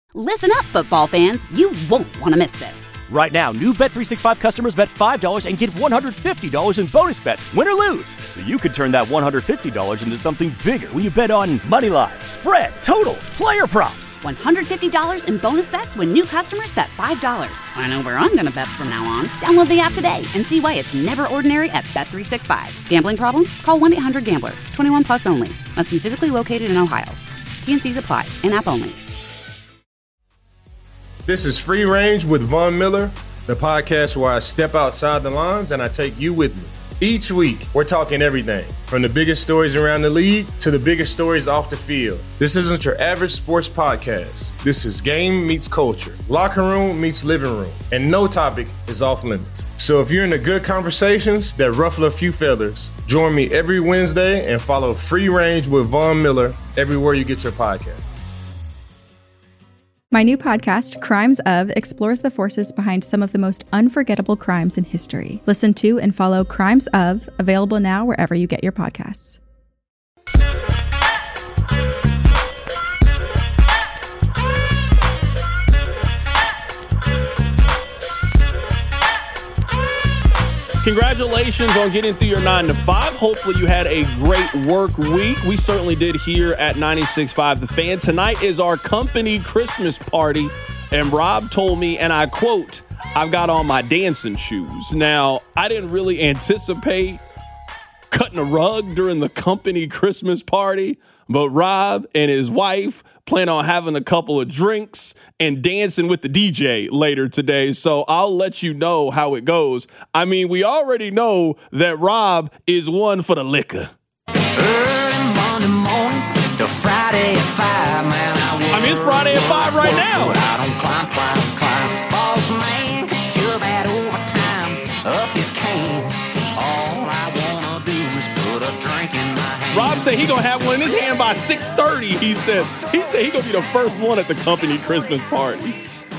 Listen up, football fans. You won't want to miss this. Right now, new Bet365 customers bet $5 and get $150 in bonus bets, win or lose. So you could turn that $150 into something bigger when you bet on money line, spread, totals, player props. $150 in bonus bets when new customers bet $5. I know where I'm going to bet from now on. Download the app today and see why it's never ordinary at Bet365. Gambling problem? Call 1-800-GAMBLER. 21 plus only. Must be physically located in Ohio. T&Cs apply. In-app only. This is Free Range with Von Miller, the podcast where I step outside the lines and I take you with me. Each week, we're talking everything from the biggest stories around the league to the biggest stories off the field. This isn't your average sports podcast. This is game meets culture, locker room meets living room, and no topic is off limits. So if you're into good conversations that ruffle a few feathers, join me every Wednesday and follow Free Range with Von Miller everywhere you get your podcast. My new podcast, Crimes Of, explores the forces behind some of the most unforgettable crimes in history. Listen to and follow Crimes Of, available now wherever you get your podcasts. Congratulations on getting through your 9 to 5. Hopefully you had a great work week. We certainly did here at 96.5 The Fan. Tonight is our company Christmas party, and Rob told me, and I quote, "I've got on my dancing shoes." Now, I didn't really anticipate cutting a rug during the company Christmas party, but Rob and his wife plan on having a couple of drinks and dancing with the DJ later today. So I'll let you know how it goes. I mean, we already know that Rob is one for the liquor. Early Monday morning to Friday at 5, man. I mean, it's Friday at 5 right now. I don't climb. Boss man can shove that overtime up his cane. All I wanna do is put a drink in my hand. Rob said he gonna have one in his hand by 6:30. He said he gonna be the first one at the company Christmas party.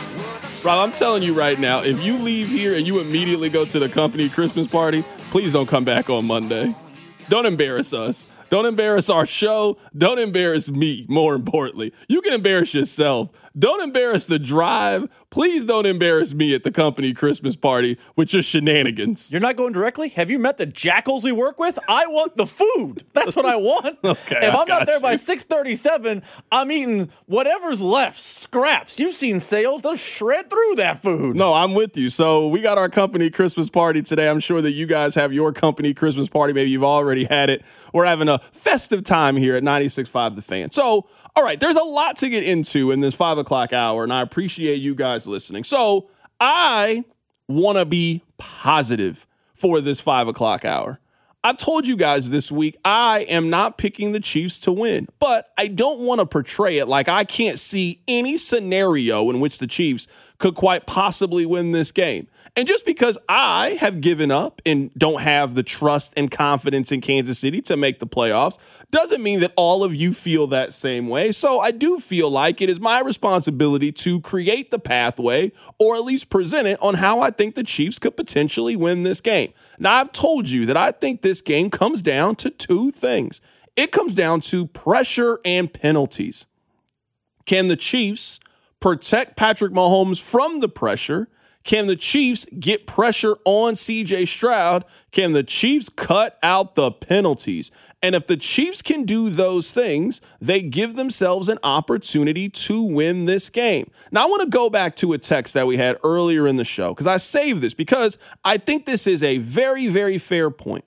Rob, I'm telling you right now, if you leave here and you immediately go to the company Christmas party, please don't come back on Monday. Don't embarrass us. Don't embarrass our show. Don't embarrass me, more importantly. You can embarrass yourself. Don't embarrass the drive. Please don't embarrass me at the company Christmas party with your shenanigans. You're not going directly? Have you met the jackals we work with? I want the food. That's what I want. Okay, if I'm not there you. by 6:37, I'm eating whatever's left, scraps. You've seen sales. They'll shred through that food. No, I'm with you. So we got our company Christmas party today. I'm sure that you guys have your company Christmas party. Maybe you've already had it. We're having a festive time here at 96.5 The Fan. So, all right, there's a lot to get into in this 5 o'clock hour, and I appreciate you guys listening. So I want to be positive for this 5 o'clock hour. I've told you guys this week, I am not picking the Chiefs to win, but I don't want to portray it like I can't see any scenario in which the Chiefs could quite possibly win this game. And just because I have given up and don't have the trust and confidence in Kansas City to make the playoffs doesn't mean that all of you feel that same way. So I do feel like it is my responsibility to create the pathway, or at least present it on how I think the Chiefs could potentially win this game. Now, I've told you that I think this game comes down to two things. It comes down to pressure and penalties. Can the Chiefs protect Patrick Mahomes from the pressure? Can the Chiefs get pressure on C.J. Stroud? Can the Chiefs cut out the penalties? And if the Chiefs can do those things, they give themselves an opportunity to win this game. Now, I want to go back to a text that we had earlier in the show, because I saved this because I think this is a very, very fair point.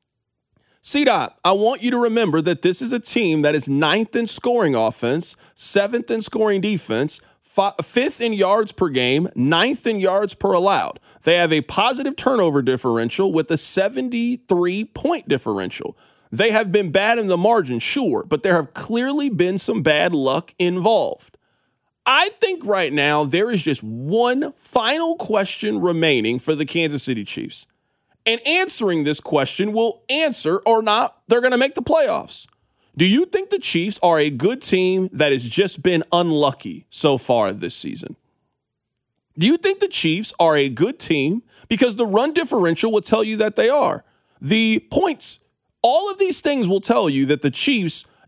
C-Dot, I want you to remember that this is a team that is 9th in scoring offense, 7th in scoring defense, 5th in yards per game, 9th in yards per allowed. They have a positive turnover differential with a 73-point differential. They have been bad in the margin, sure, but there have clearly been some bad luck involved. I think right now there is just one final question remaining for the Kansas City Chiefs. And answering this question will answer or not they're going to make the playoffs. Do you think the Chiefs are a good team that has just been unlucky so far this season? Do you think the Chiefs are a good team? Because the run differential will tell you that they are. The points, all of these things will tell you that the Chiefs,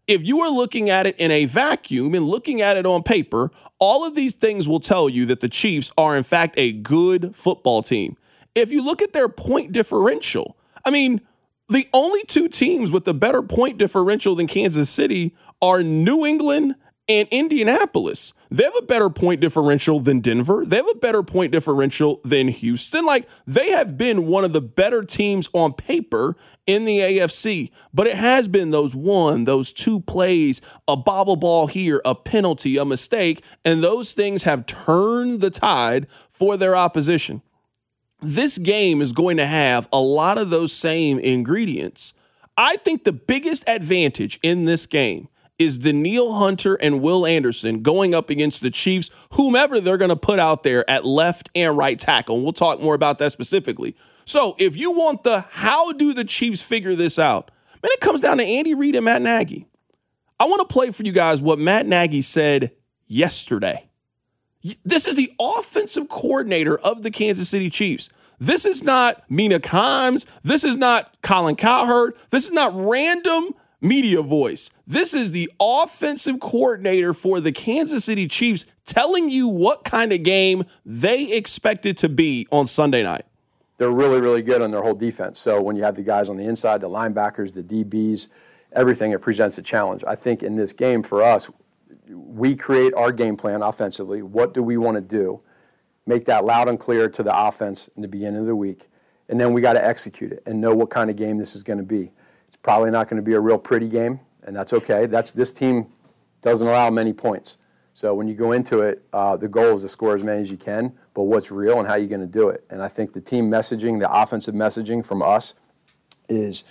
If you are looking at it in a vacuum and looking at it on paper, all of these things will tell you that the Chiefs are, in fact, a good football team. If you look at their point differential, I mean, the only two teams with a better point differential than Kansas City are New England and Indianapolis. They have a better point differential than Denver. They have a better point differential than Houston. Like, they have been one of the better teams on paper in the AFC, but it has been those two plays, a bobble ball here, a penalty, a mistake, and those things have turned the tide for their opposition. This game is going to have a lot of those same ingredients. I think the biggest advantage in this game is Danielle Hunter and Will Anderson going up against the Chiefs, whomever they're going to put out there at left and right tackle. And we'll talk more about that specifically. So if you want the how do the Chiefs figure this out, man, it comes down to Andy Reid and Matt Nagy. I want to play for you guys what Matt Nagy said yesterday. This is the offensive coordinator of the Kansas City Chiefs. This is not Mina Kimes. This is not Colin Cowherd. This is not random media voice. This is the offensive coordinator for the Kansas City Chiefs telling you what kind of game they expect it to be on Sunday night. They're really, really good on their whole defense. So when you have the guys on the inside, the linebackers, the DBs, everything, it presents a challenge. I think in this game for us, we create our game plan offensively. What do we want to do? Make that loud and clear to the offense in the beginning of the week. And then we got to execute it and know what kind of game this is going to be. It's probably not going to be a real pretty game, and that's okay. This team doesn't allow many points. So when you go into it, the goal is to score as many as you can, but what's real and how you're going to do it. And I think the team messaging, the offensive messaging from us is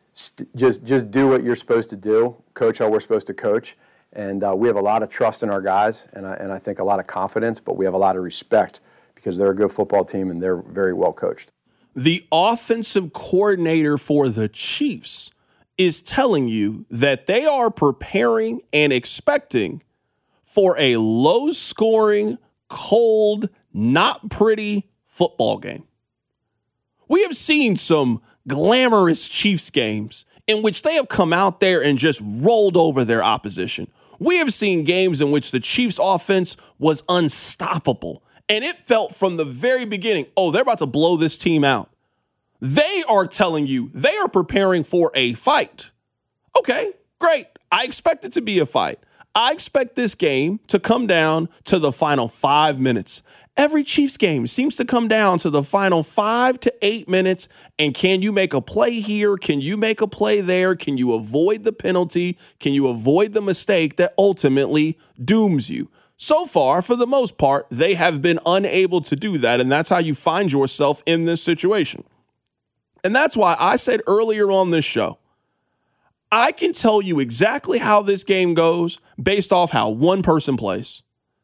just do what you're supposed to do, coach how we're supposed to coach. And we have a lot of trust in our guys, and I think a lot of confidence, but we have a lot of respect because they're a good football team and they're very well coached. The offensive coordinator for the Chiefs is telling you that they are preparing and expecting for a low-scoring, cold, not pretty football game. We have seen some glamorous Chiefs games in which they have come out there and just rolled over their opposition. We have seen games in which the Chiefs offense was unstoppable, and it felt from the very beginning, oh, they're about to blow this team out. They are telling you they are preparing for a fight. Okay, great. I expect it to be a fight. I expect this game to come down to the final 5 minutes. Every Chiefs game seems to come down to the final 5 to 8 minutes. And can you make a play here? Can you make a play there? Can you avoid the penalty? Can you avoid the mistake that ultimately dooms you? So far, for the most part, they have been unable to do that. And that's how you find yourself in this situation. And that's why I said earlier on this show, I can tell you exactly how this game goes based off how one person plays.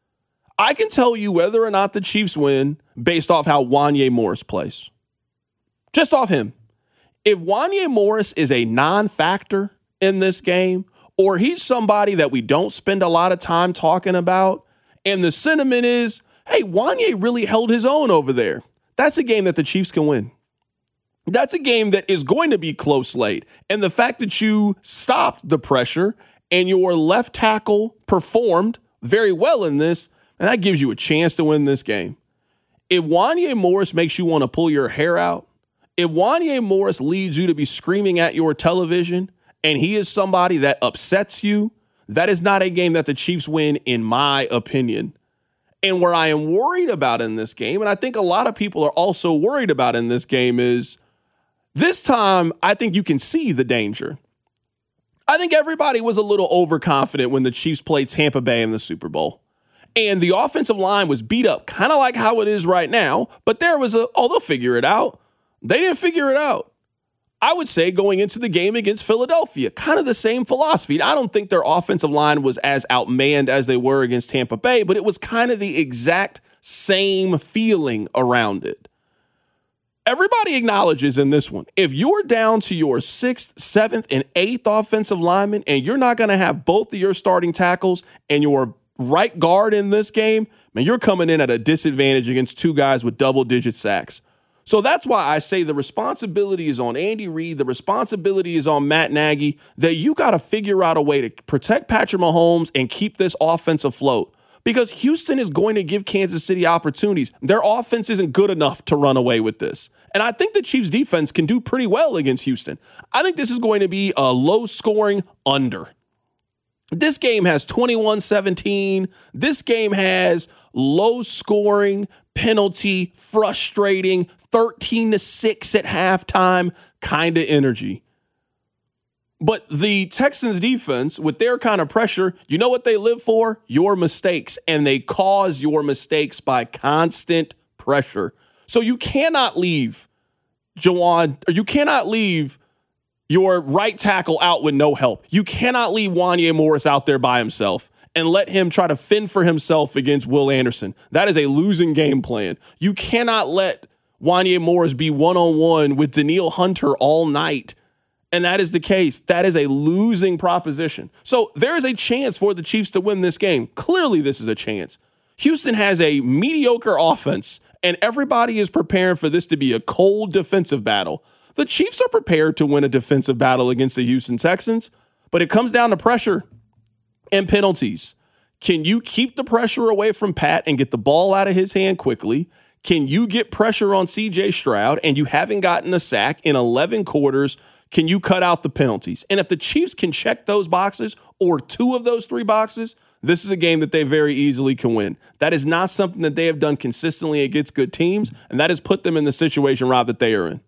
I can tell you whether or not the Chiefs win based off how Wanya Morris plays. Just off him. If Wanya Morris is a non-factor in this game, or he's somebody that we don't spend a lot of time talking about, and the sentiment is, hey, Wanya really held his own over there, that's a game that the Chiefs can win. That's a game that is going to be close late. And the fact that you stopped the pressure and your left tackle performed very well in this, and that gives you a chance to win this game. If Wanya Morris makes you want to pull your hair out, if Wanya Morris leads you to be screaming at your television, and he is somebody that upsets you, that is not a game that the Chiefs win, in my opinion. And where I am worried about in this game, and I think a lot of people are also worried about in this game, is this time, I think you can see the danger. I think everybody was a little overconfident when the Chiefs played Tampa Bay in the Super Bowl. And the offensive line was beat up, kind of like how it is right now. But there was they'll figure it out. They didn't figure it out. I would say going into the game against Philadelphia, kind of the same philosophy. I don't think their offensive line was as outmanned as they were against Tampa Bay, but it was kind of the exact same feeling around it. Everybody acknowledges in this one, if you're down to your 6th, 7th, and 8th offensive linemen, and you're not going to have both of your starting tackles and your right guard in this game, man, you're coming in at a disadvantage against two guys with double-digit sacks. So that's why I say the responsibility is on Andy Reid. The responsibility is on Matt Nagy, that you got to figure out a way to protect Patrick Mahomes and keep this offense afloat. Because Houston is going to give Kansas City opportunities. Their offense isn't good enough to run away with this. And I think the Chiefs' defense can do pretty well against Houston. I think this is going to be a low-scoring under. This game has 21-17. This game has low-scoring, penalty, frustrating, 13-6 at halftime kind of energy. But the Texans defense, with their kind of pressure, you know what they live for? Your mistakes. And they cause your mistakes by constant pressure. So you cannot leave you cannot leave your right tackle out with no help. You cannot leave Wanya Morris out there by himself and let him try to fend for himself against Will Anderson. That is a losing game plan. You cannot let Wanya Morris be one-on-one with Danielle Hunter all night. And that is the case. That is a losing proposition. So there is a chance for the Chiefs to win this game. Clearly, this is a chance. Houston has a mediocre offense, and everybody is preparing for this to be a cold defensive battle. The Chiefs are prepared to win a defensive battle against the Houston Texans, but it comes down to pressure and penalties. Can you keep the pressure away from Pat and get the ball out of his hand quickly? Can you get pressure on C.J. Stroud and you haven't gotten a sack in 11 quarters? Can you cut out the penalties? And if the Chiefs can check those boxes or two of those three boxes, this is a game that they very easily can win. That is not something that they have done consistently against good teams, and that has put them in the situation, Rob, that they are in.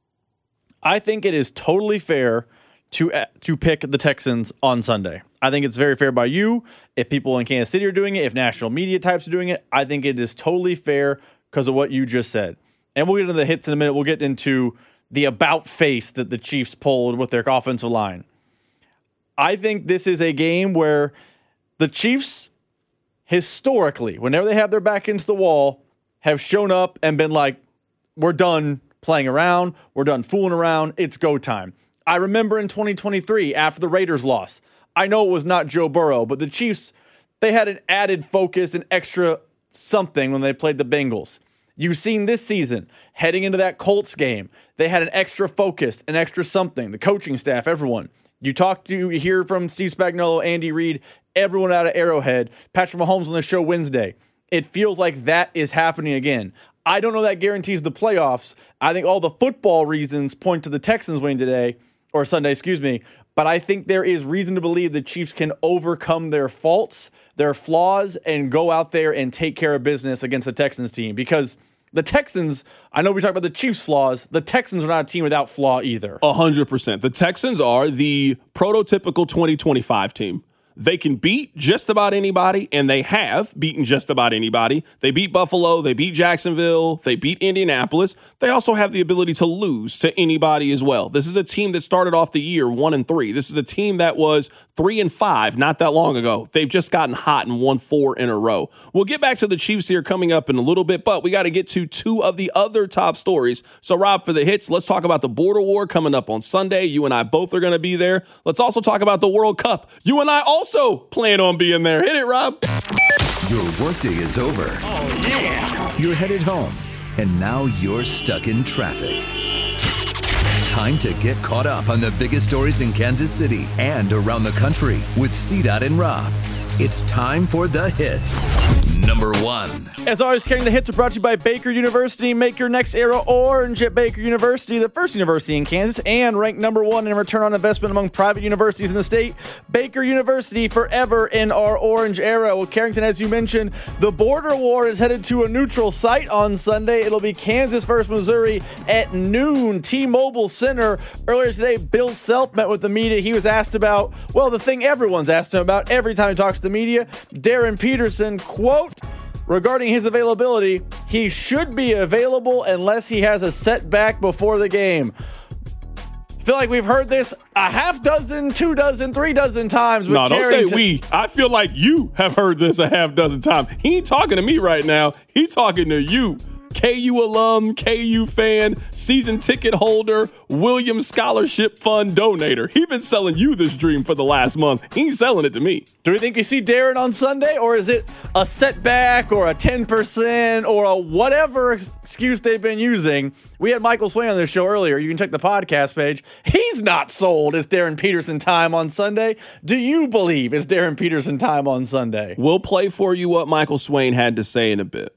I think it is totally fair to pick the Texans on Sunday. I think it's very fair by you. If people in Kansas City are doing it, if national media types are doing it, I think it is totally fair because of what you just said. And we'll get into the hits in a minute. We'll get into the about face that the Chiefs pulled with their offensive line. I think this is a game where the Chiefs, historically, whenever they have their back against the wall, have shown up and been like, we're done playing around, we're done fooling around, it's go time. I remember in 2023, after the Raiders loss, I know it was not Joe Burrow, but the Chiefs, they had an added focus, an extra something when they played the Bengals. You've seen this season, heading into that Colts game, they had an extra focus, an extra something, the coaching staff, everyone. You hear from Steve Spagnuolo, Andy Reid, everyone out of Arrowhead, Patrick Mahomes on the show Wednesday. It feels like that is happening again. I don't know that guarantees the playoffs. I think all the football reasons point to the Texans winning Sunday, but I think there is reason to believe the Chiefs can overcome their faults, their flaws, and go out there and take care of business against the Texans team. Because the Texans, I know we talk about the Chiefs' flaws, the Texans are not a team without flaw either. 100%. The Texans are the prototypical 2025 team. They can beat just about anybody, and they have beaten just about anybody. They beat Buffalo, they beat Jacksonville, they beat Indianapolis. They also have the ability to lose to anybody as well. This is a team that started off the year 1-3. This is a team that was 3-5 not that long ago. They've just gotten hot and won 4 in a row. We'll get back to the Chiefs here coming up in a little bit, but we got to get to 2 of the other top stories. So, Rob, for the hits, let's talk about the border war coming up on Sunday. You and I both are going to be there. Let's also talk about the World Cup. You and I also plan on being there. Hit it, Rob. Your workday is over. Oh, yeah. You're headed home, and now you're stuck in traffic. Time to get caught up on the biggest stories in Kansas City and around the country with CDOT and Rob. It's time for the hits. Number 1. As always, carrying the hits are brought to you by Baker University. Make your next era orange at Baker University, the first university in Kansas, and ranked number 1 in return on investment among private universities in the state. Baker University, forever in our orange era. Well, Carrington, as you mentioned, the border war is headed to a neutral site on Sunday. It'll be Kansas versus Missouri at noon, T-Mobile Center. Earlier today, Bill Self met with the media. He was asked about, well, the thing everyone's asked him about every time he talks to the media. Darren Peterson, quote, regarding his availability, he should be available unless he has a setback before the game. I feel like we've heard this a half dozen, 2 dozen, 3 dozen times. No, don't say we. I feel like you have heard this a half dozen times. He ain't talking to me right now. He talking to you. KU alum, KU fan, season ticket holder, Williams Scholarship Fund donator. He's been selling you this dream for the last month. He ain't selling it to me. Do we think we see Darren on Sunday, or is it a setback or a 10% or a whatever excuse they've been using? We had Michael Swain on this show earlier. You can check the podcast page. He's not sold it's Darren Peterson time on Sunday. Do you believe it's Darren Peterson time on Sunday? We'll play for you what Michael Swain had to say in a bit.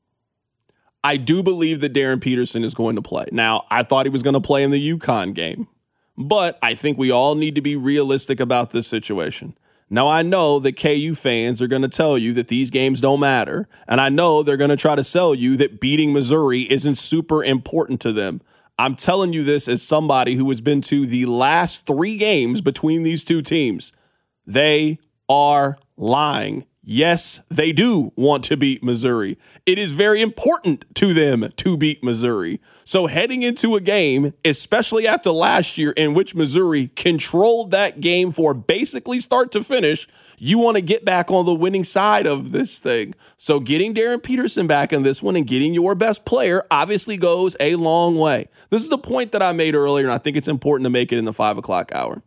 I do believe that Darren Peterson is going to play. Now, I thought he was going to play in the UConn game, but I think we all need to be realistic about this situation. Now, I know that KU fans are going to tell you that these games don't matter, and I know they're going to try to sell you that beating Missouri isn't super important to them. I'm telling you this as somebody who has been to the last 3 games between these two teams. They are lying. Yes, they do want to beat Missouri. It is very important to them to beat Missouri. So heading into a game, especially after last year in which Missouri controlled that game for basically start to finish, you want to get back on the winning side of this thing. So getting Darren Peterson back in this one and getting your best player obviously goes a long way. This is the point that I made earlier, and I think it's important to make it in the 5 o'clock hour.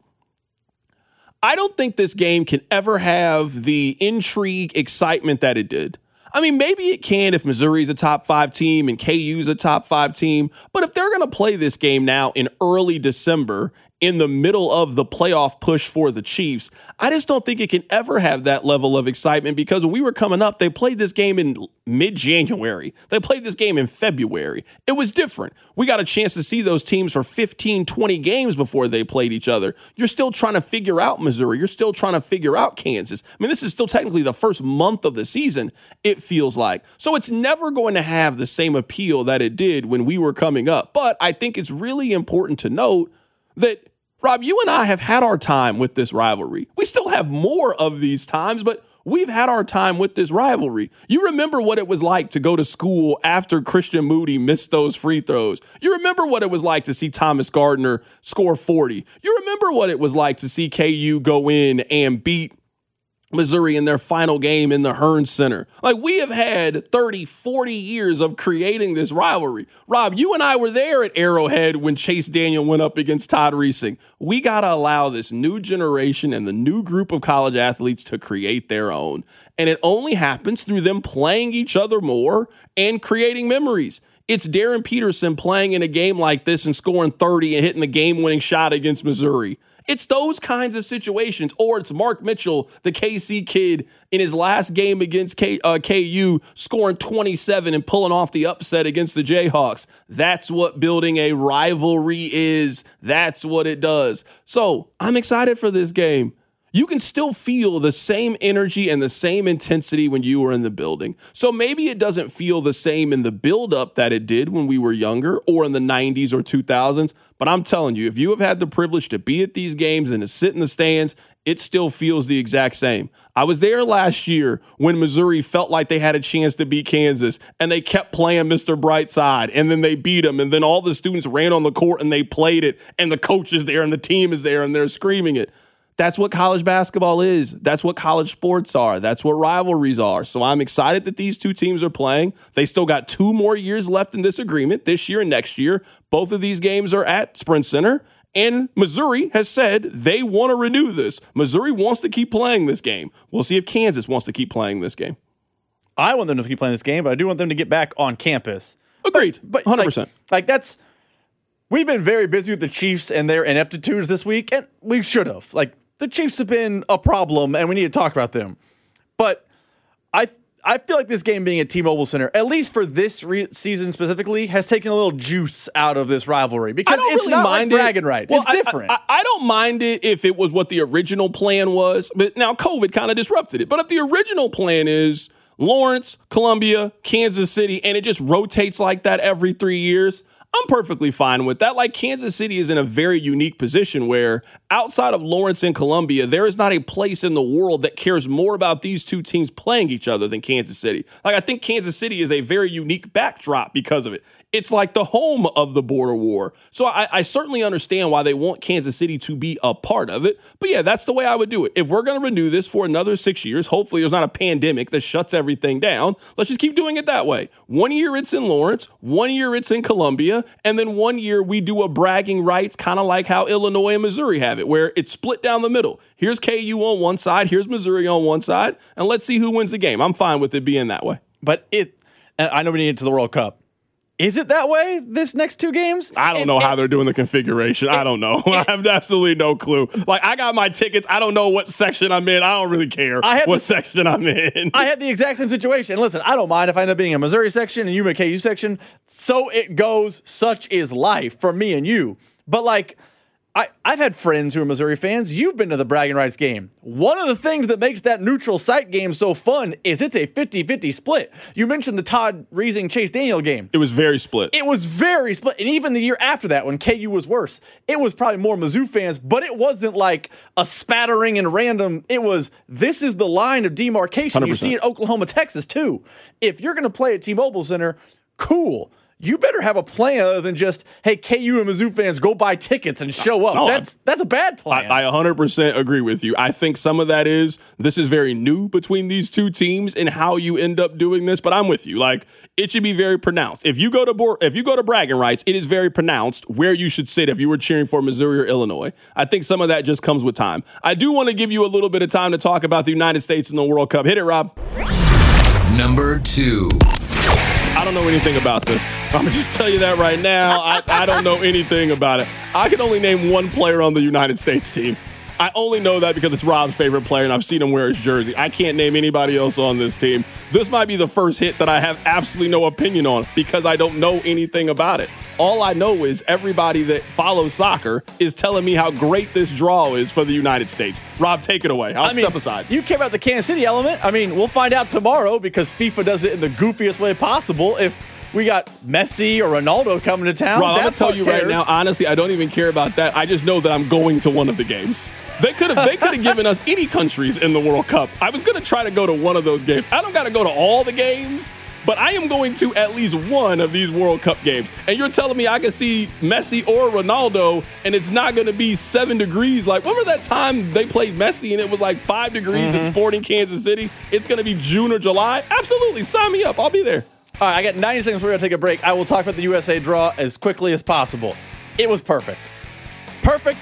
I don't think this game can ever have the intrigue, excitement that it did. I mean, maybe it can if Missouri's a top 5 team and KU's a top 5 team, but if they're going to play this game now in early December, in the middle of the playoff push for the Chiefs, I just don't think it can ever have that level of excitement because when we were coming up, they played this game in mid-January. They played this game in February. It was different. We got a chance to see those teams for 15, 20 games before they played each other. You're still trying to figure out Missouri. You're still trying to figure out Kansas. I mean, this is still technically the first month of the season, it feels like. So it's never going to have the same appeal that it did when we were coming up. But I think it's really important to note that Rob, you and I have had our time with this rivalry. We still have more of these times, but we've had our time with this rivalry. You remember what it was like to go to school after Christian Moody missed those free throws. You remember what it was like to see Thomas Gardner score 40. You remember what it was like to see KU go in and beat Missouri in their final game in the Hearn Center. Like, we have had 30, 40 years of creating this rivalry. Rob, you and I were there at Arrowhead when Chase Daniel went up against Todd Reesing. We got to allow this new generation and the new group of college athletes to create their own. And it only happens through them playing each other more and creating memories. It's Darren Peterson playing in a game like this and scoring 30 and hitting the game-winning shot against Missouri. It's those kinds of situations. Or it's Mark Mitchell, the KC kid, in his last game against KU, scoring 27 and pulling off the upset against the Jayhawks. That's what building a rivalry is. That's what it does. So I'm excited for this game. You can still feel the same energy and the same intensity when you were in the building. So maybe it doesn't feel the same in the buildup that it did when we were younger or in the 90s or 2000s. But I'm telling you, if you have had the privilege to be at these games and to sit in the stands, it still feels the exact same. I was there last year when Missouri felt like they had a chance to beat Kansas, and they kept playing Mr. Brightside, and then they beat them, and then all the students ran on the court and they played it, and the coach is there and the team is there and they're screaming it. That's what college basketball is. That's what college sports are. That's what rivalries are. So I'm excited that these two teams are playing. They still got 2 more years left in this agreement, this year and next year. Both of these games are at Sprint Center, and Missouri has said they want to renew this. Missouri wants to keep playing this game. We'll see if Kansas wants to keep playing this game. I want them to keep playing this game, but I do want them to get back on campus. Agreed. But 100%. Like that's... We've been very busy with the Chiefs and their ineptitudes this week, and we should have. Like, the Chiefs have been a problem, and we need to talk about them. But I feel like this game being at T-Mobile Center, at least for this season specifically, has taken a little juice out of this rivalry because it's really not like bragging rights. Well, it's different. I don't mind it if it was what the original plan was, but now COVID kind of disrupted it. But if the original plan is Lawrence, Columbia, Kansas City, and it just rotates like that every 3 years, I'm perfectly fine with that. Like, Kansas City is in a very unique position where outside of Lawrence and Columbia, there is not a place in the world that cares more about these two teams playing each other than Kansas City. Like, I think Kansas City is a very unique backdrop because of it. It's like the home of the border war. So I certainly understand why they want Kansas City to be a part of it. But yeah, that's the way I would do it. If we're going to renew this for another 6 years, hopefully there's not a pandemic that shuts everything down. Let's just keep doing it that way. 1 year it's in Lawrence, 1 year it's in Columbia, and then 1 year we do a bragging rights, kind of like how Illinois and Missouri have it, where it's split down the middle. Here's KU on one side, here's Missouri on one side, and let's see who wins the game. I'm fine with it being that way. But and I know we need to get to the World Cup. Is it that way this next 2 games? I don't know how they're doing the configuration. I don't know. I have absolutely no clue. Like, I got my tickets. I don't know what section I'm in. I don't really care section I'm in. I had the exact same situation. Listen, I don't mind if I end up being a Missouri section and you in a KU section. So it goes. Such is life for me and you. But, like, I've had friends who are Missouri fans. You've been to the bragging rights game. One of the things that makes that neutral site game so fun is it's a 50-50 split. You mentioned the Todd Reesing Chase Daniel game. It was very split. It was very split. And even the year after that, when KU was worse, it was probably more Mizzou fans, but it wasn't like a spattering and random. It was, this is the line of demarcation. 100%. You see it Oklahoma, Texas, too. If you're going to play at T-Mobile Center, cool. You better have a plan other than just, hey, KU and Mizzou fans, go buy tickets and show up. No, that's a bad plan. I 100% agree with you. I think some of that is, this is very new between these two teams and how you end up doing this, but I'm with you. Like, it should be very pronounced. If you go to bragging rights, it is very pronounced where you should sit if you were cheering for Missouri or Illinois. I think some of that just comes with time. I do want to give you a little bit of time to talk about the United States in the World Cup. Hit it, Rob. Number 2. I don't know anything about this. I'm going to just tell you that right now. I don't know anything about it. I can only name one player on the United States team. I only know that because it's Rob's favorite player, and I've seen him wear his jersey. I can't name anybody else on this team. This might be the first hit that I have absolutely no opinion on because I don't know anything about it. All I know is everybody that follows soccer is telling me how great this draw is for the United States. Rob, take it away. I'll step aside. You care about the Kansas City element. I mean, we'll find out tomorrow because FIFA does it in the goofiest way possible. If we got Messi or Ronaldo coming to town, Rob, I'm going to tell you right now, honestly, I don't even care about that. I just know that I'm going to one of the games. They could have given us any countries in the World Cup. I was going to try to go to one of those games. I don't got to go to all the games, but I am going to at least one of these World Cup games. And you're telling me I can see Messi or Ronaldo and it's not going to be 7 degrees? Like, remember that time they played Messi and it was like 5 degrees at Sporting Kansas City? It's going to be June or July? Absolutely. Sign me up. I'll be there. All right, I got 90 seconds before we got to take a break. I will talk about the USA draw as quickly as possible. It was perfect. Perfect.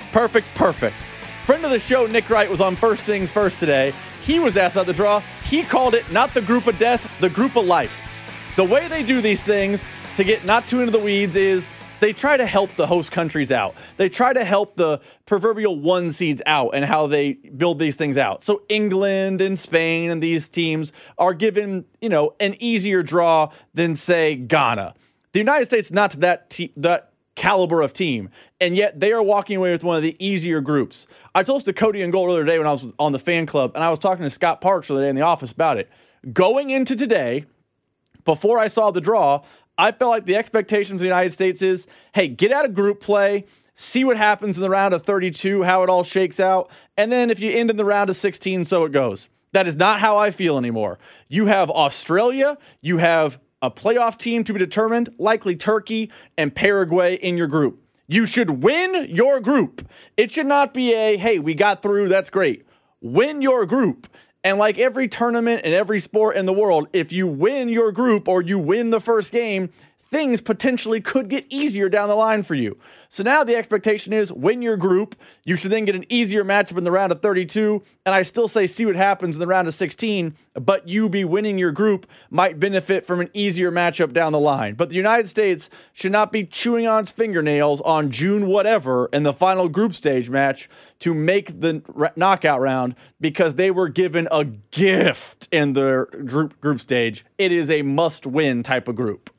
Friend of the show, Nick Wright, was on First Things First today. He was asked about the draw. He called it not the group of death, the group of life. The way they do these things, to get not too into the weeds, is they try to help the host countries out. They try to help the proverbial one seeds out and how they build these things out. So England and Spain and these teams are given, an easier draw than, say, Ghana. The United States, not that caliber of team, and yet they are walking away with one of the easier groups. I told this to Cody and Gold earlier today when I was on the fan club, and I was talking to Scott Parks the other day in the office about it. Going into today, before I saw the draw, I felt like the expectations of the United States is, hey, get out of group play, see what happens in the round of 32, how it all shakes out, and then if you end in the round of 16, so it goes. That is not how I feel anymore. You have Australia, you have a playoff team to be determined, likely Turkey and Paraguay in your group. You should win your group. It should not be hey, we got through, that's great. Win your group. And like every tournament and every sport in the world, if you win your group or you win the first game, things potentially could get easier down the line for you. So now the expectation is win your group. You should then get an easier matchup in the round of 32. And I still say see what happens in the round of 16, but you be winning your group might benefit from an easier matchup down the line. But the United States should not be chewing on its fingernails on June whatever in the final group stage match to make the knockout round because they were given a gift in the group stage. It is a must-win type of group.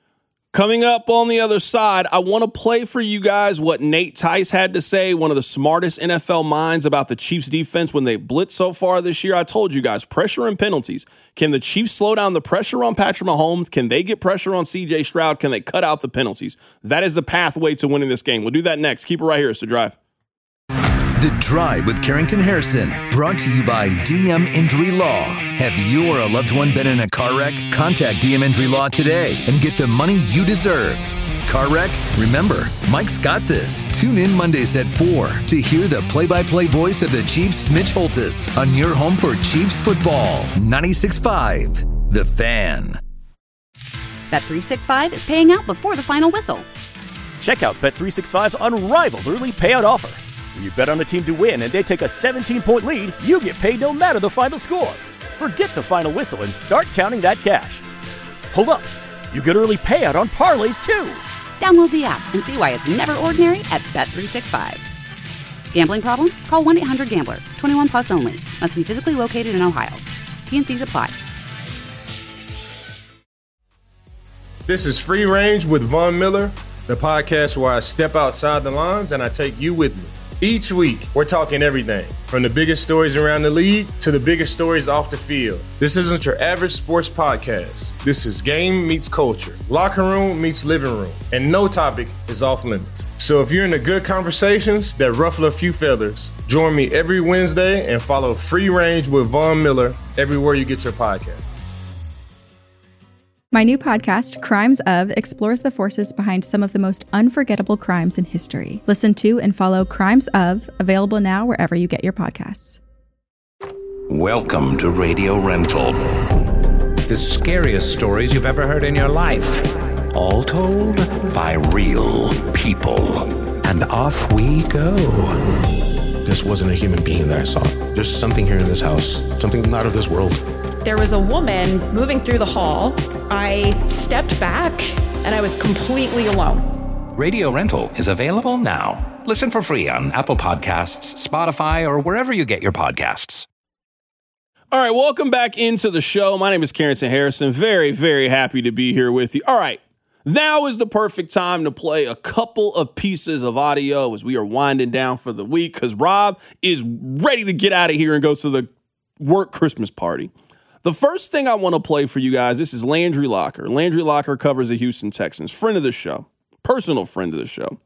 Coming up on the other side, I want to play for you guys what Nate Tice had to say, one of the smartest NFL minds about the Chiefs defense when they blitzed so far this year. I told you guys, pressure and penalties. Can the Chiefs slow down the pressure on Patrick Mahomes? Can they get pressure on C.J. Stroud? Can they cut out the penalties? That is the pathway to winning this game. We'll do that next. Keep it right here. It's The Drive. The Drive with Carrington Harrison, brought to you by DM Injury Law. Have you or a loved one been in a car wreck? Contact DM Injury Law today and get the money you deserve. Car wreck? Remember, Mike's got this. Tune in Mondays at 4 to hear the play-by-play voice of the Chiefs, Mitch Holthus, on your home for Chiefs football. 96.5, The Fan. Bet365 is paying out before the final whistle. Check out Bet365's unrivaled early payout offer. When you bet on a team to win and they take a 17-point lead, you get paid no matter the final score. Forget the final whistle and start counting that cash. Hold up. You get early payout on parlays, too. Download the app and see why it's never ordinary at Bet365. Gambling problem? Call 1-800-GAMBLER. 21 plus only. Must be physically located in Ohio. T&Cs apply. This is Free Range with Von Miller, the podcast where I step outside the lines and I take you with me. Each week, we're talking everything from the biggest stories around the league to the biggest stories off the field. This isn't your average sports podcast. This is game meets culture, locker room meets living room, and no topic is off limits. So if you're into good conversations that ruffle a few feathers, join me every Wednesday and follow Free Range with Von Miller everywhere you get your podcast. My new podcast, Crimes Of, explores the forces behind some of the most unforgettable crimes in history. Listen to and follow Crimes Of, available now wherever you get your podcasts. Welcome to Radio Rental. The scariest stories you've ever heard in your life. All told by real people. And off we go. This wasn't a human being that I saw. There's something here in this house, something not of this world. There was a woman moving through the hall. I stepped back and I was completely alone. Radio Rental is available now. Listen for free on Apple Podcasts, Spotify, or wherever you get your podcasts. All right, welcome back into the show. My name is Carrington Harrison. Very, very happy to be here with you. All right, now is the perfect time to play a couple of pieces of audio as we are winding down for the week because Rob is ready to get out of here and go to the work Christmas party. The first thing I want to play for you guys, this is Landry Locker. Landry Locker covers the Houston Texans, friend of the show, personal friend of the show.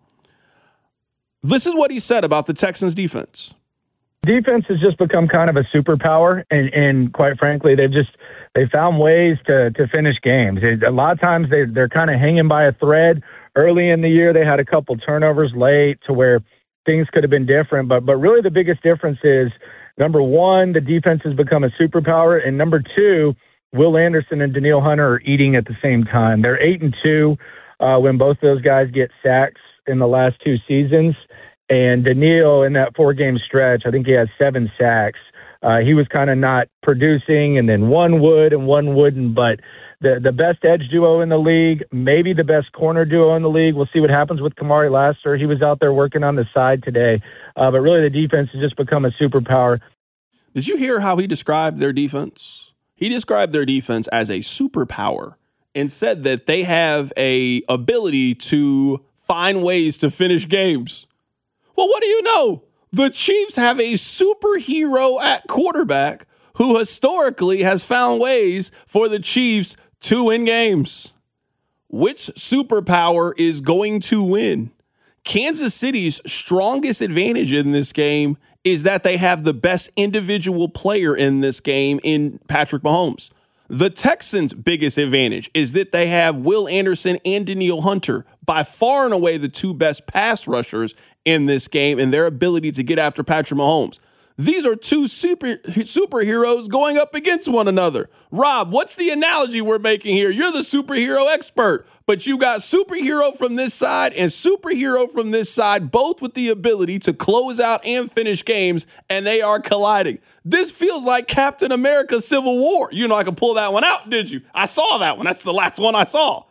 This is what he said about the Texans defense. Defense has just become kind of a superpower, and quite frankly, they found ways to finish games. A lot of times they're kind of hanging by a thread. Early in the year, they had a couple turnovers late to where things could have been different, but really the biggest difference is, number one, the defense has become a superpower, and number two, Will Anderson and Danielle Hunter are eating at the same time. They're 8-2 when both those guys get sacks in the last two seasons, and Danielle in that 4-game stretch, I think he has 7 sacks. He was kind of not producing, and then one would and one wouldn't, but the best edge duo in the league, maybe the best corner duo in the league. We'll see what happens with Kamari Lassiter. He was out there working on the side today. But really the defense has just become a superpower. Did you hear how he described their defense? He described their defense as a superpower and said that they have a ability to find ways to finish games. Well, what do you know? The Chiefs have a superhero at quarterback who historically has found ways for the Chiefs to win games. Which superpower is going to win? Kansas City's strongest advantage in this game is that they have the best individual player in this game in Patrick Mahomes. The Texans' biggest advantage is that they have Will Anderson and Danielle Hunter, by far and away the two best pass rushers in this game, and their ability to get after Patrick Mahomes. These are two superheroes going up against one another. Rob, what's the analogy we're making here? You're the superhero expert, but you got superhero from this side and superhero from this side, both with the ability to close out and finish games, and they are colliding. This feels like Captain America Civil War. You know, I could pull that one out, did you? I saw that one. That's the last one I saw.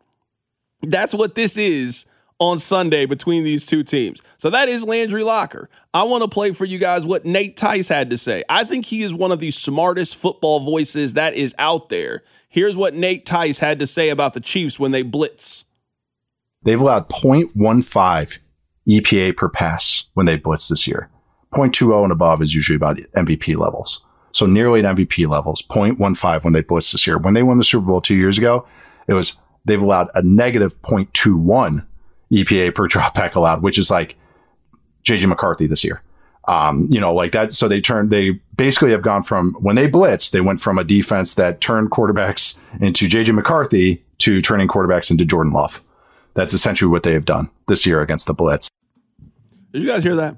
That's what this is on Sunday between these two teams. So that is Landry Locker. I want to play for you guys what Nate Tice had to say. I think he is one of the smartest football voices that is out there. Here's what Nate Tice had to say about the Chiefs when they blitz. They've allowed 0.15 EPA per pass when they blitz this year. 0.20 and above is usually about MVP levels. So nearly at MVP levels, 0.15 when they blitz this year. When they won the Super Bowl 2 years ago, they've allowed a negative 0.21 EPA per dropback allowed, which is like J.J. McCarthy this year. Like that. So they basically have gone from, when they blitz, they went from a defense that turned quarterbacks into JJ McCarthy to turning quarterbacks into Jordan Love. That's essentially what they have done this year against the blitz. Did you guys hear that?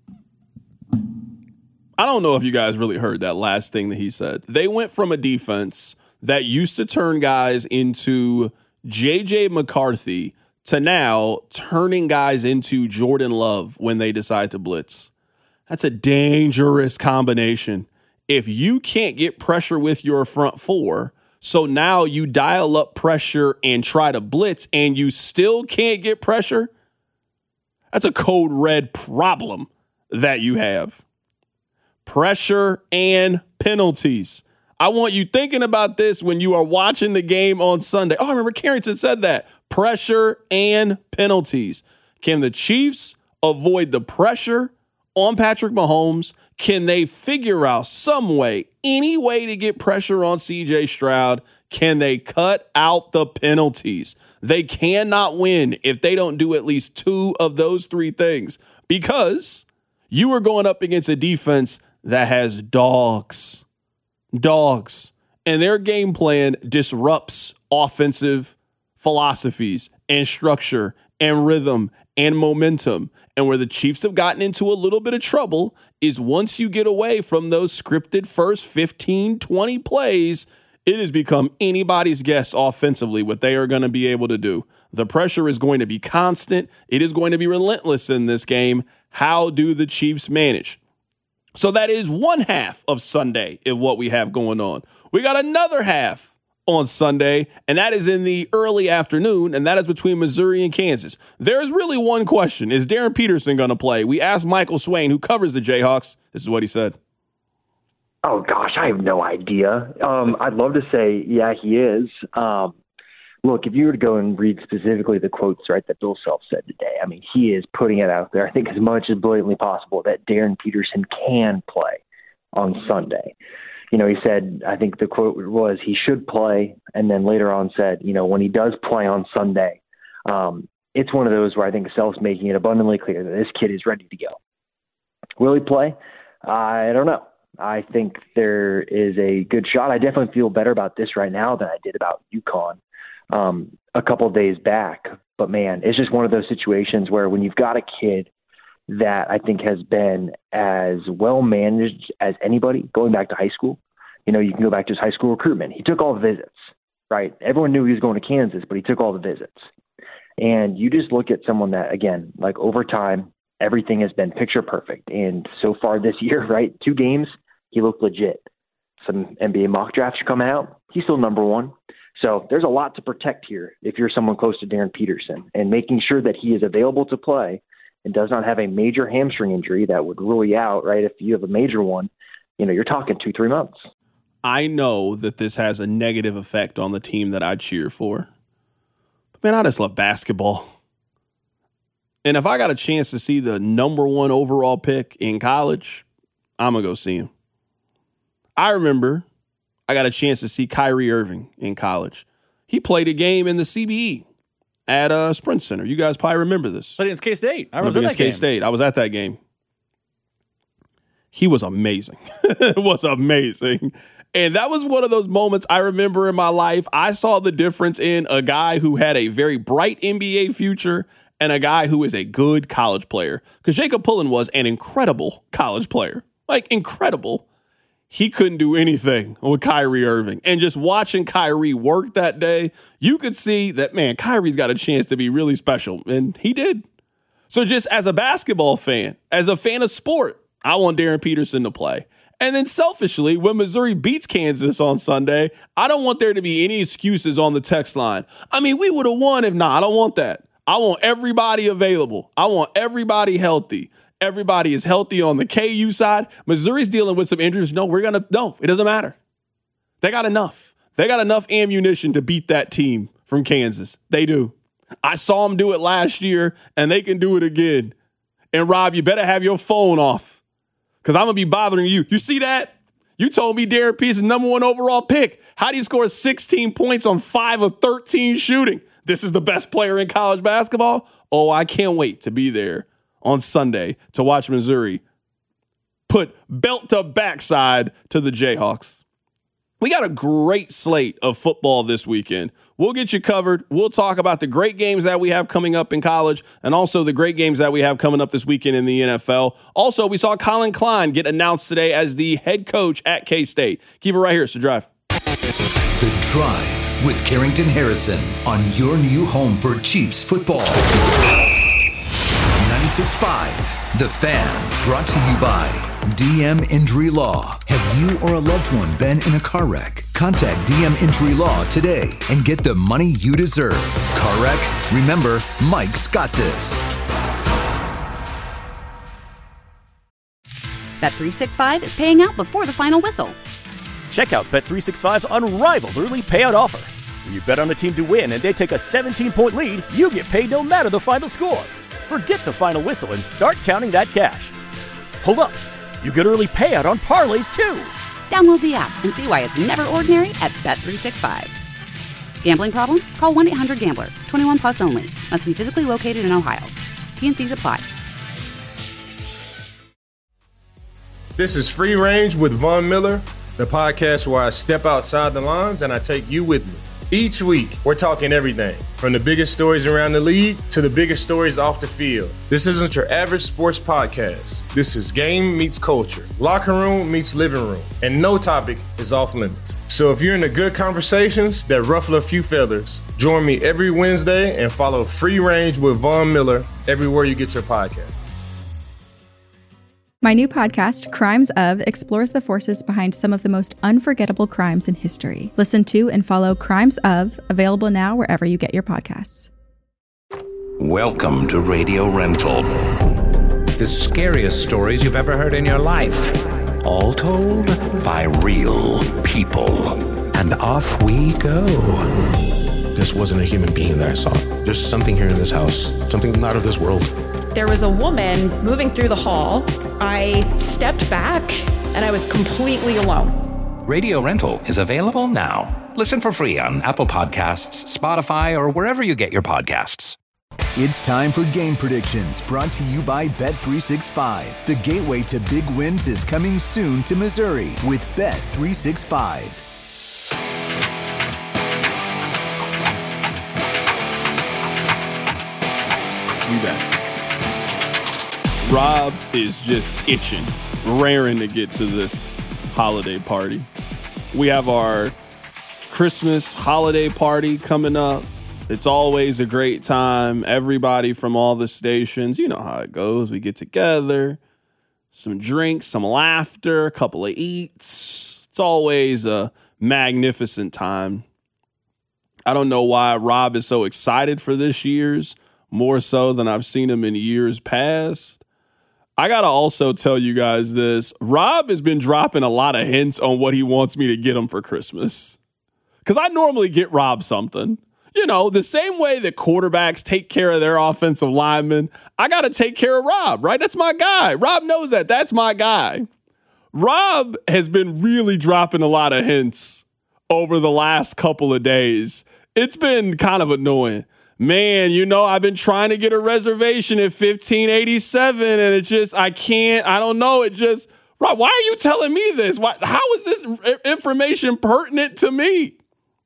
I don't know if you guys really heard that last thing that he said. They went from a defense that used to turn guys into JJ McCarthy to now turning guys into Jordan Love when they decide to blitz. That's a dangerous combination. If you can't get pressure with your front four, so now you dial up pressure and try to blitz and you still can't get pressure, that's a code red problem that you have. Pressure and penalties. I want you thinking about this when you are watching the game on Sunday. Oh, I remember Carrington said that. Pressure and penalties. Can the Chiefs avoid the pressure on Patrick Mahomes? Can they figure out some way, any way to get pressure on CJ Stroud? Can they cut out the penalties? They cannot win if they don't do at least two of those three things, because you are going up against a defense that has dogs, and their game plan disrupts offensive philosophies and structure and rhythm and momentum. And where the Chiefs have gotten into a little bit of trouble is once you get away from those scripted first 15, 20 plays, it has become anybody's guess offensively what they are going to be able to do. The pressure is going to be constant. It is going to be relentless in this game. How do the Chiefs manage? So that is one half of Sunday of what we have going on. We got another half on Sunday, and that is in the early afternoon, and that is between Missouri and Kansas. There's really one question. Is Darren Peterson going to play? We asked Michael Swain, who covers the Jayhawks. This is what he said. Oh, gosh, I have no idea. I'd love to say, yeah, he is. Look, if you were to go and read specifically the quotes, right, that Bill Self said today, I mean, he is putting it out there, I think, as much as blatantly possible that Darren Peterson can play on Sunday. He said, I think the quote was, he should play, and then later on said, when he does play on Sunday, it's one of those where I think Self's making it abundantly clear that this kid is ready to go. Will he play? I don't know. I think there is a good shot. I definitely feel better about this right now than I did about UConn a couple of days back. But, man, it's just one of those situations where when you've got a kid that I think has been as well managed as anybody going back to high school, you can go back to his high school recruitment. He took all the visits, right? Everyone knew he was going to Kansas, but he took all the visits. And you just look at someone that, again, like over time, everything has been picture perfect. And so far this year, right, 2 games, he looked legit. Some NBA mock drafts are coming out. He's still number one. So there's a lot to protect here if you're someone close to Darren Peterson, and making sure that he is available to play and does not have a major hamstring injury that would rule you out, right? If you have a major one, you're talking 2-3 months. I know that this has a negative effect on the team that I cheer for. But, man, I just love basketball. And if I got a chance to see the number 1 overall pick in college, I'm going to go see him. I remember I got a chance to see Kyrie Irving in college. He played a game in the CBE at Sprint Center. You guys probably remember this. Played against K-State. I was against K-State. I was at that game. He was amazing. It was amazing. And that was one of those moments I remember in my life. I saw the difference in a guy who had a very bright NBA future and a guy who is a good college player. Because Jacob Pullen was an incredible college player. Like, incredible. He couldn't do anything with Kyrie Irving. And just watching Kyrie work that day, you could see that, man, Kyrie's got a chance to be really special. And he did. So just as a basketball fan, as a fan of sport, I want Darren Peterson to play. And then selfishly, when Missouri beats Kansas on Sunday, I don't want there to be any excuses on the text line. I mean, we would have won if not. I don't want that. I want everybody available. I want everybody healthy. Everybody is healthy on the KU side. Missouri's dealing with some injuries. No, it doesn't matter. They got enough. They got enough ammunition to beat that team from Kansas. They do. I saw them do it last year, and they can do it again. And Rob, you better have your phone off, because I'm going to be bothering you. You see that? You told me Darren Peterson, number 1 overall pick. How do you score 16 points on 5 of 13 shooting? This is the best player in college basketball? Oh, I can't wait to be there on Sunday to watch Missouri put belt to backside to the Jayhawks. We got a great slate of football this weekend. We'll get you covered. We'll talk about the great games that we have coming up in college and also the great games that we have coming up this weekend in the NFL. Also, we saw Colin Klein get announced today as the head coach at K-State. Keep it right here. It's The Drive. The Drive with Carrington Harrison on your new home for Chiefs football. 96.5, The Fan, brought to you by DM Injury Law. Have you or a loved one been in a car wreck? Contact DM Injury Law today and get the money you deserve. Car wreck? Remember, Mike's got this. Bet365 is paying out before the final whistle. Check out Bet365's unrivaled early payout offer. When you bet on a team to win and they take a 17-point lead, you get paid no matter the final score. Forget the final whistle and start counting that cash. Hold up. You get early payout on parlays, too. Download the app and see why it's never ordinary at Bet365. Gambling problem? Call 1-800-GAMBLER. 21 plus only. Must be physically located in Ohio. T&Cs apply. This is Free Range with Von Miller, the podcast where I step outside the lines and I take you with me. Each week, we're talking everything from the biggest stories around the league to the biggest stories off the field. This isn't your average sports podcast. This is game meets culture, locker room meets living room, and no topic is off limits. So if you're into good conversations that ruffle a few feathers, join me every Wednesday and follow Free Range with Von Miller everywhere you get your podcast. My new podcast, Crimes Of, explores the forces behind some of the most unforgettable crimes in history. Listen to and follow Crimes Of, available now wherever you get your podcasts. Welcome to Radio Rental. The scariest stories you've ever heard in your life. All told by real people. And off we go. This wasn't a human being that I saw. There's something here in this house, something not of this world. There was a woman moving through the hall. I stepped back and I was completely alone. Radio Rental is available now. Listen for free on Apple Podcasts, Spotify, or wherever you get your podcasts. It's time for Game Predictions, brought to you by Bet365. The gateway to big wins is coming soon to Missouri with Bet365. We back. Rob is just itching, raring to get to this holiday party. We have our Christmas holiday party coming up. It's always a great time. Everybody from all the stations, you know how it goes. We get together, some drinks, some laughter, a couple of eats. It's always a magnificent time. I don't know why Rob is so excited for this year's, more so than I've seen him in years past. I got to also tell you guys this. Rob has been dropping a lot of hints on what he wants me to get him for Christmas. Because I normally get Rob something. You know, the same way that quarterbacks take care of their offensive linemen, I got to take care of Rob, right? That's my guy. Rob knows that. That's my guy. Rob has been really dropping a lot of hints over the last couple of days. It's been kind of annoying. Man, you know, I've been trying to get a reservation at 1587 and it just, I don't know. It just, Rob, why are you telling me this? How is this information pertinent to me?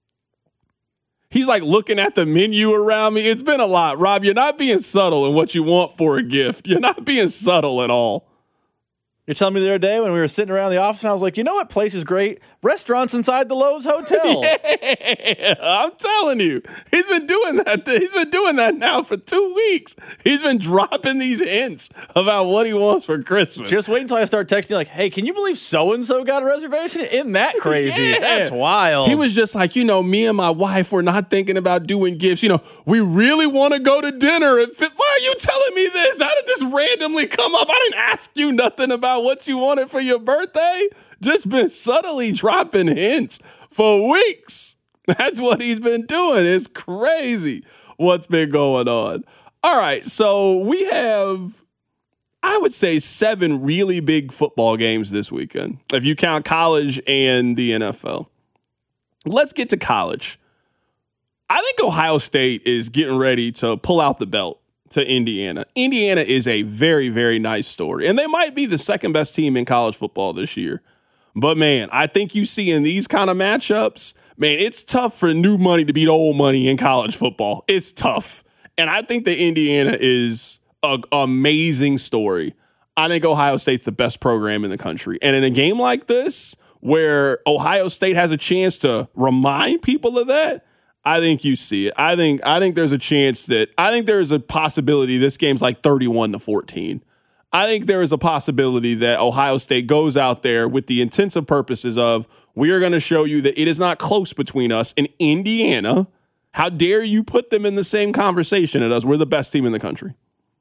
He's like looking at the menu around me. It's been a lot. Rob, you're not being subtle in what you want for a gift. You're not being subtle at all. You're telling me the other day when we were sitting around the office and I was like, you know what place is great? Restaurants inside the Lowe's Hotel. Yeah, I'm telling you. He's been doing that. He's been doing that now for 2 weeks. He's been dropping these hints about what he wants for Christmas. Just wait until I start texting you like, hey, can you believe so-and-so got a reservation? Isn't that crazy? Yeah. That's wild. He was just like, you know, me and my wife were not thinking about doing gifts. You know, we really want to go to dinner. Why are you telling me this? How did this randomly come up? I didn't ask you nothing about what you wanted for your birthday. Just been subtly dropping hints for weeks. That's what he's been doing. It's crazy what's been going on. All right, so we have, I would say, 7 really big football games this weekend, if you count college and the NFL. Let's get to college. I think Ohio State is getting ready to pull out the belt to Indiana. Indiana is a very, very nice story, and they might be the second best team in college football this year. But, man, I think you see in these kind of matchups, man, it's tough for new money to beat old money in college football. It's tough. And I think that Indiana is an amazing story. I think Ohio State's the best program in the country. And in a game like this, where Ohio State has a chance to remind people of that, I think you see it. I think there's a chance that I think there's a possibility this game's like 31-14. I think there is a possibility that Ohio State goes out there with the intensive purposes of, we are going to show you that it is not close between us and Indiana. How dare you put them in the same conversation as us? We're the best team in the country.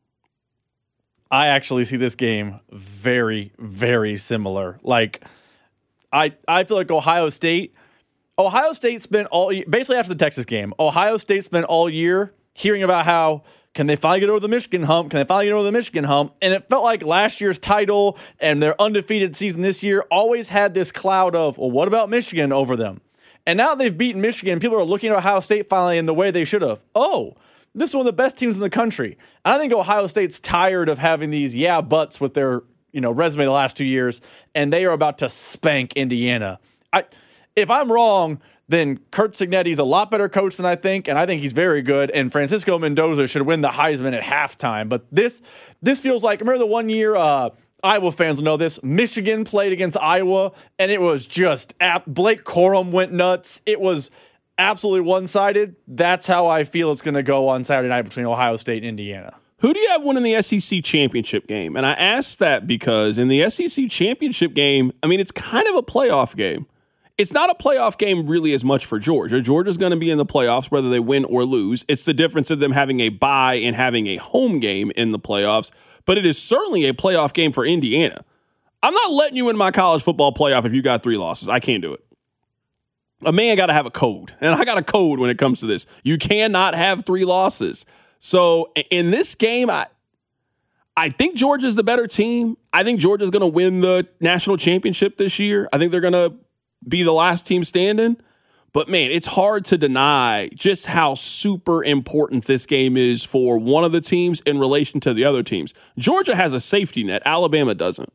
I actually see this game very, very similar. Like, I feel like Ohio State spent basically after the Texas game, Ohio State spent all year hearing about how, can they finally get over the Michigan hump? And it felt like last year's title and their undefeated season this year always had this cloud of, well, what about Michigan over them? And now they've beaten Michigan. People are looking at Ohio State finally in the way they should have. Oh, this is one of the best teams in the country. And I think Ohio State's tired of having these buts with their resume the last 2 years, and they are about to spank Indiana. If I'm wrong, then Curt Cignetti's a lot better coach than I think, and I think he's very good, and Francisco Mendoza should win the Heisman at halftime. But this feels like, remember the one year, Iowa fans will know this, Michigan played against Iowa, and it was just, Blake Corum went nuts. It was absolutely one-sided. That's how I feel it's going to go on Saturday night between Ohio State and Indiana. Who do you have winning the SEC championship game? And I ask that because in the SEC championship game, I mean, it's kind of a playoff game. It's not a playoff game really as much for Georgia. Georgia's going to be in the playoffs whether they win or lose. It's the difference of them having a bye and having a home game in the playoffs. But it is certainly a playoff game for Indiana. I'm not letting you in my college football playoff if you got 3 losses. I can't do it. A man got to have a code. And I got a code when it comes to this. You cannot have 3 losses. So in this game, I think Georgia's the better team. I think Georgia's going to win the national championship this year. I think they're going to be the last team standing. But, man, it's hard to deny just how super important this game is for one of the teams in relation to the other teams. Georgia has a safety net. Alabama doesn't.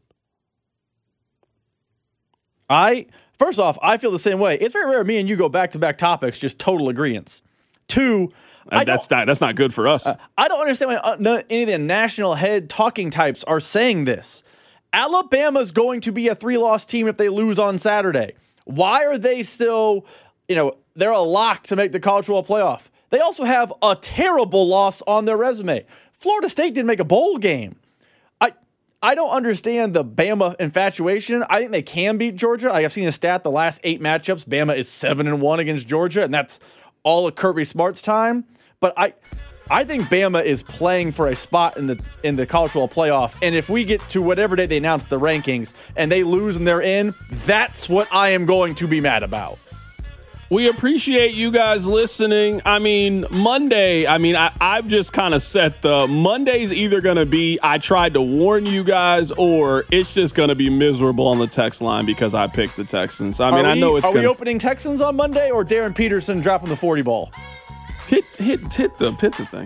First off, I feel the same way. It's very rare me and you go back-to-back topics, just total agreements. 2, that's not good for us. I don't understand why any of the national head talking types are saying this. Alabama's going to be a 3-loss team if they lose on Saturday. Why are they still, they're a lock to make the college football playoff? They also have a terrible loss on their resume. Florida State didn't make a bowl game. I don't understand the Bama infatuation. I think they can beat Georgia. I've seen a stat, the last 8 matchups, Bama is 7-1 against Georgia, and that's all of Kirby Smart's time. But I think Bama is playing for a spot in the college football playoff. And if we get to whatever day they announce the rankings and they lose and they're in, that's what I am going to be mad about. We appreciate you guys listening. I mean, Monday, I've just kind of set the Monday's either going to be I tried to warn you guys or it's just going to be miserable on the text line because I picked the Texans. I know it's Are we opening Texans on Monday or Darren Peterson dropping the 40 ball? Hit the thing.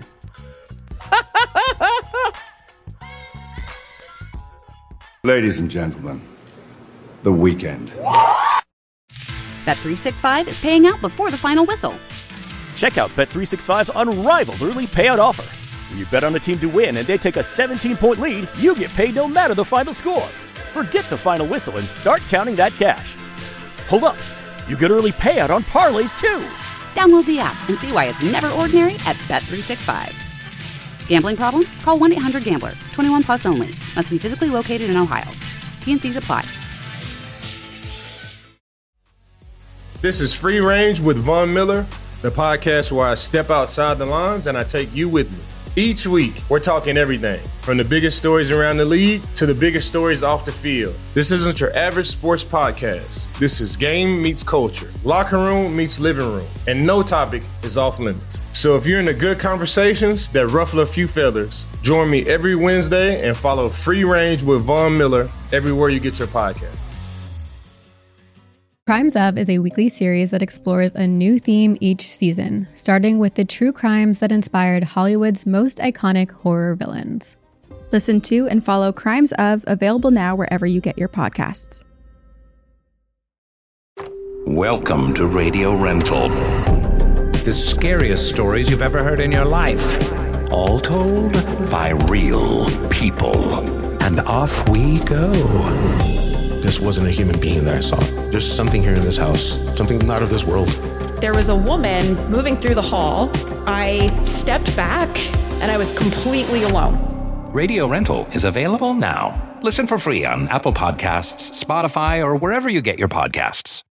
Ladies and gentlemen, the weekend. Bet365 is paying out before the final whistle. Check out Bet365's unrivaled early payout offer. When you bet on a team to win and they take a 17-point lead, you get paid no matter the final score. Forget the final whistle and start counting that cash. Hold up. You get early payout on parlays, too. Download the app and see why it's never ordinary at Bet365. Gambling problem? Call 1-800-GAMBLER. 21 plus only. Must be physically located in Ohio. T&Cs apply. This is Free Range with Von Miller, the podcast where I step outside the lines and I take you with me. Each week, we're talking everything from the biggest stories around the league to the biggest stories off the field. This isn't your average sports podcast. This is game meets culture, locker room meets living room, and no topic is off limits. So if you're into good conversations that ruffle a few feathers, join me every Wednesday and follow Free Range with Von Miller everywhere you get your podcast. Crimes Of is a weekly series that explores a new theme each season, starting with the true crimes that inspired Hollywood's most iconic horror villains. Listen to and follow Crimes Of, available now wherever you get your podcasts. Welcome to Radio Rental. The scariest stories you've ever heard in your life. All told by real people. And off we go. This wasn't a human being that I saw. There's something here in this house, something not of this world. There was a woman moving through the hall. I stepped back and I was completely alone. Radio Rental is available now. Listen for free on Apple Podcasts, Spotify, or wherever you get your podcasts.